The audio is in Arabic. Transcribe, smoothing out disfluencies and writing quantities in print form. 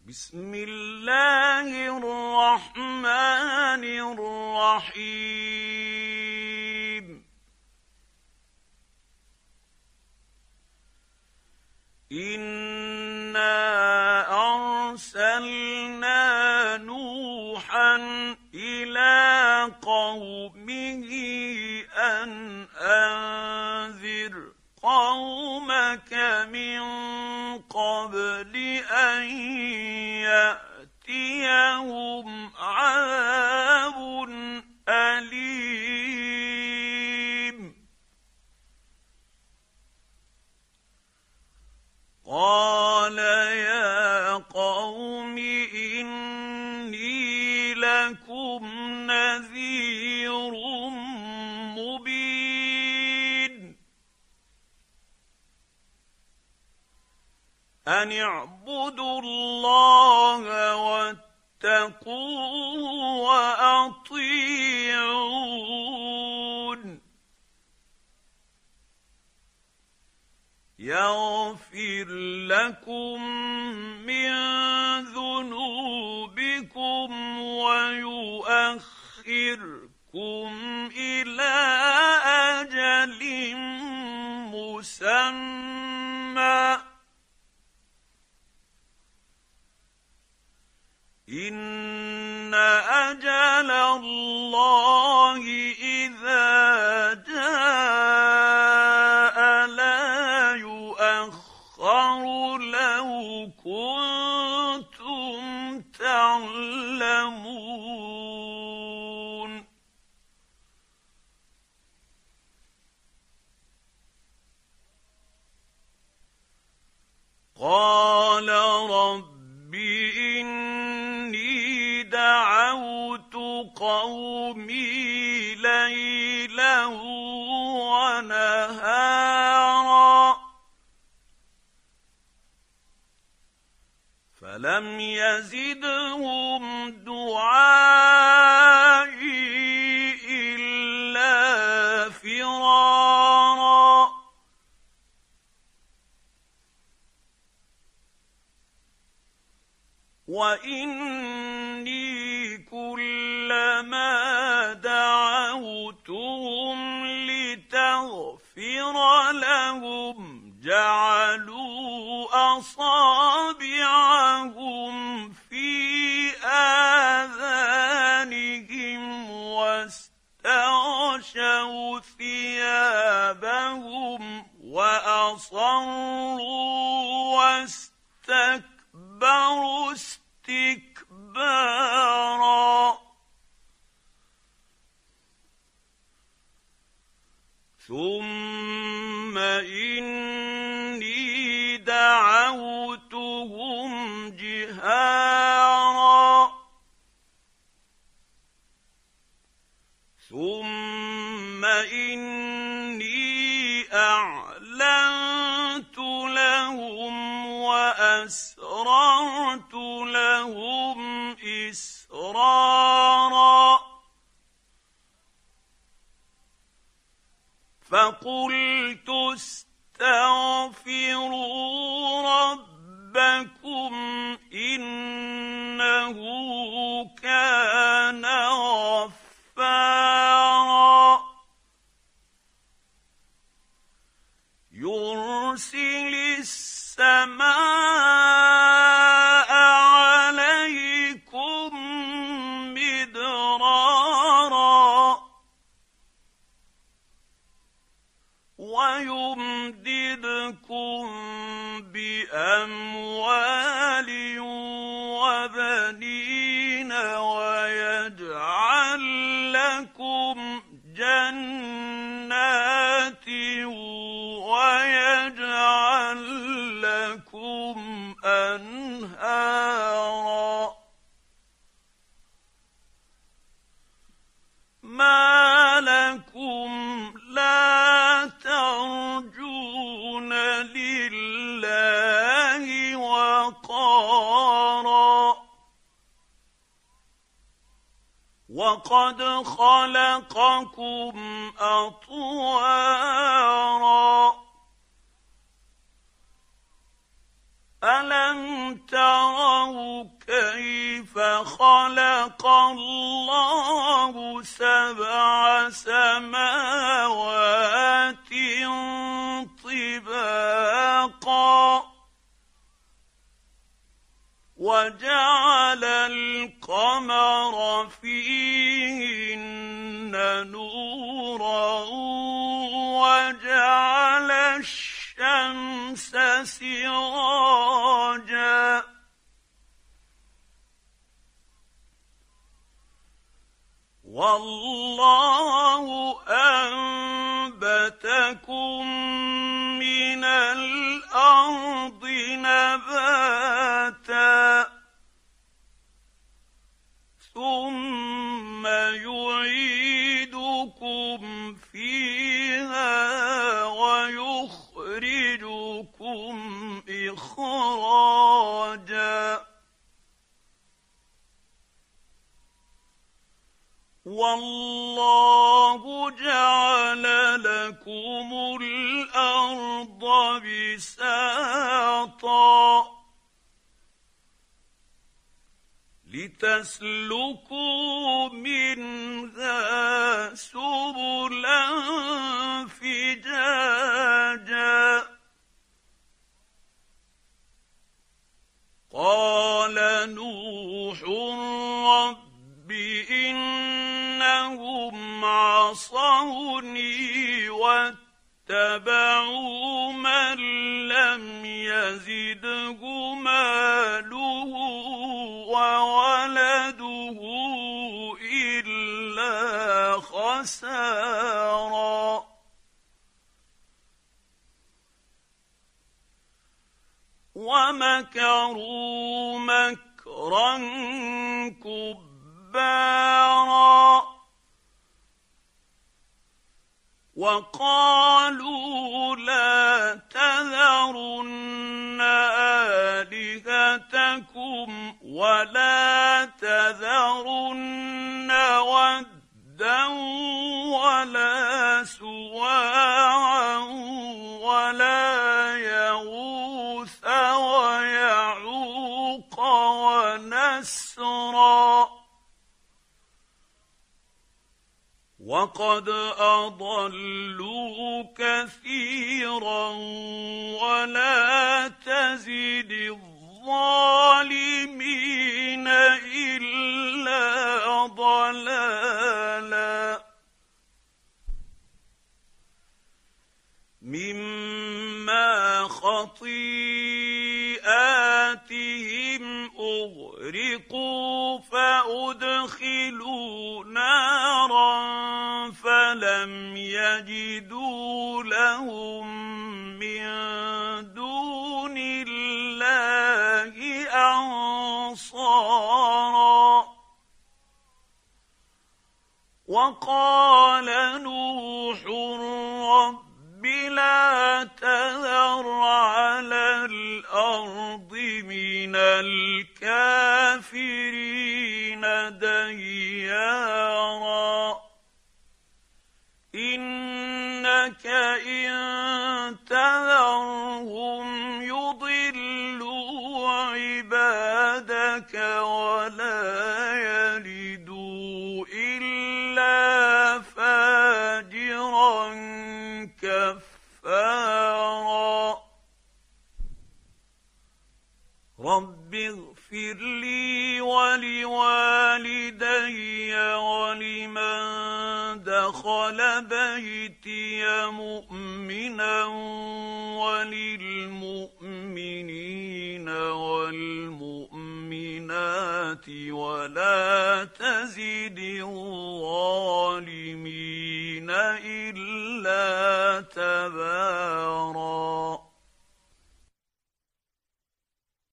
بسم الله الرحمن الرحيم إنا أرسلنا نوحا إلى قومه أن أنذر قومك من قبل أن يأتيهم عذاب أليم قال يا قوم إني لكم نذير مبين أن اعبدوا الله واتقوه وأطيعون يغفر لكم من ذنوبكم ويؤخركم إلى أجل مسمى إن أجل الله إذا جاء لا يؤخر لو كنتم تعلمون قال رب إني دعوت قومي ليلا ونهارا فلم يزدهم دعائي إلا فرارا وإني كلما دعوتهم لتغفر لهم جعلوا أصابعهم في آذانهم واستغشوا ثيابهم وأصروا واستكبروا استكبارا ثم إني دعوتهم جهارا ثم إني أعلنت لهم وأسررت لهم إسرارا فقلت استغفروا ربكم إنه كان غفارا يرسل السماء عليكم مدرارا ويمددكم بأموال وبنين ويجعل لكم جنات ويجعل لكم أنهارا ما لكم لا ترجون لله وقارا وقد خلقكم أطوارا ألم تروا كيف خلق الله 7 سماوات طباقا وجعل القمر فيهن نورا وجعل الشمس سراجا والله أنبتكم من الأرض نباتا ثم يعيدكم فيها ويخرجكم إخراجا والله جعل لكم الأرض بساطا لتسلكوا منها سبلا فجاجا قال نوح رب إنهم عصوني واتبعوا من لم يزده ماله وولده إلا خسارا ومكروا مكرا كبارا وقالوا لا تذرن آلهتكم ولا تذرن ودا ولا سواعا ولا يغوث ويعوق ونسرا وقد أضلوا كثيرا ولا تزد الظالمين إلا ضلالا مما خطيئاتهم أغرقوا فأدخلوا نارا فلم يجدوا لهم من دون الله أنصارا وقال نوح رب لا تذر على الأرض من الكافرين ديارا إنك إن تذرهم يضلوا عبادك ولا يلدوا إلا فاجرا كفارا رب اغفر لي ولوالدي ولمن دخل بيتي مؤمنا وللمؤمنين والمؤمنات ولا تزد الظالمين إلا تبارا